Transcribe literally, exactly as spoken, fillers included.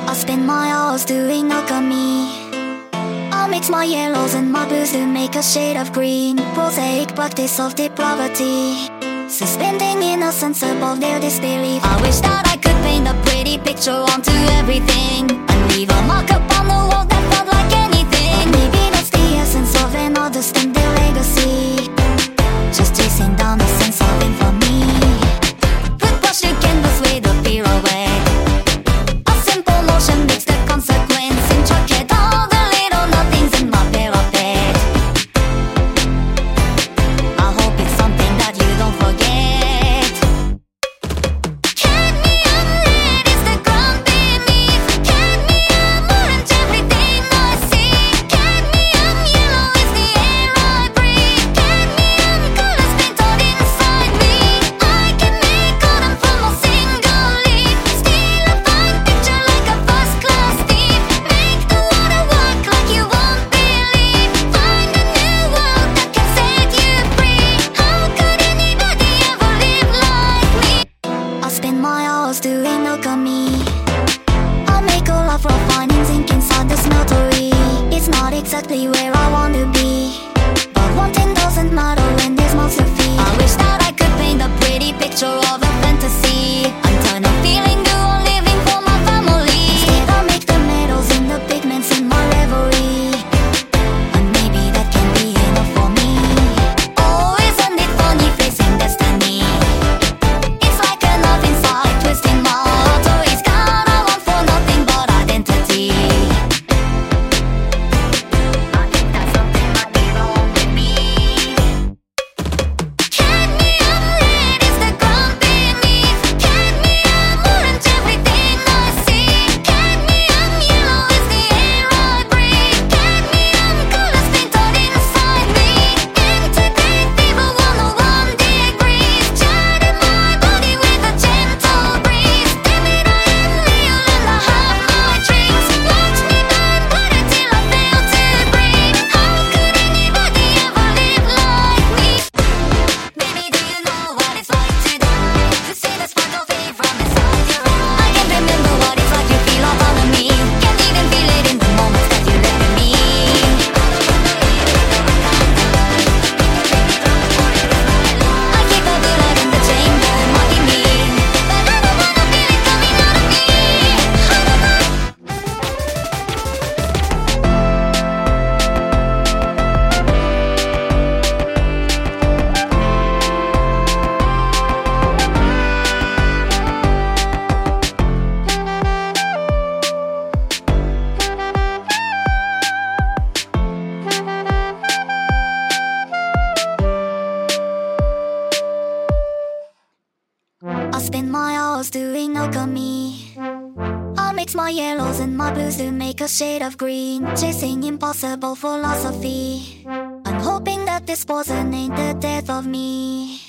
I spend my hours doing alchemy. I mix my yellows and my blues to make a shade of green. Prosaic practice of depravity, suspending innocence above their disbelief. I wish that I could paint a pretty picture onto everything and leave a mark upon the wall that felt like anything. But maybe that's the essence of an artist and their legacy, just chasing down the sense of infamy. Put brush to canvas with a fear away. A simple motion makes the consequence intricate. All the little nothings in my parapet. I hope it's something that you don't forget. Cadmium red is the ground beneath. Cadmium orange everything I see. Cadmium yellow is the air I breathe. Cadmium colors painted inside me. I can make autumn from a single leaf. Steal a fine picture like a first class thief. Make the water work like you won't believe. Find a new world that can set you free. How could anybody ever live like me? I spend my hours doing alchemy. I make a lot from finding zinc inside the smeltery. It's not exactly where I want to be, but wanting doesn't matter when there's mouths to feed. I wish that I could paint a pretty picture of a fantasy and turn a feeling to a living for my family. Instead I make the metals and the pigments in my reverie, and maybe that can be enough for me. Oh, isn't it funny facing destiny? It's like a knife inside, twisting my heart. Always got I want for nothing but identity. I think that's something might be wrong with me. Cadmium red is the ground beneath. Cadmium orange everything I see. Cadmium yellow is the air I breathe. Cadmium colors painted inside me. Integrate fever one oh one degrees. Chatting my body with a gentle breeze. Damn it, I am real and I have my dreams. Watch me burn brighter till I fail to breathe. How could anybody ever live like me? Baby, do you know what it's like to die? To see the spark of hate from inside your eye. I can't remember what it's like to feel all part of me. Can't even feel it in the moments that you left with me. I keep a bullet in the chamber, mocking me, but I don't wanna feel it coming out of me. I spend my hours doing alchemy. I mix my yellows and my blues to make a shade of green, chasing impossible philosophy and hoping that this poison ain't the death of me.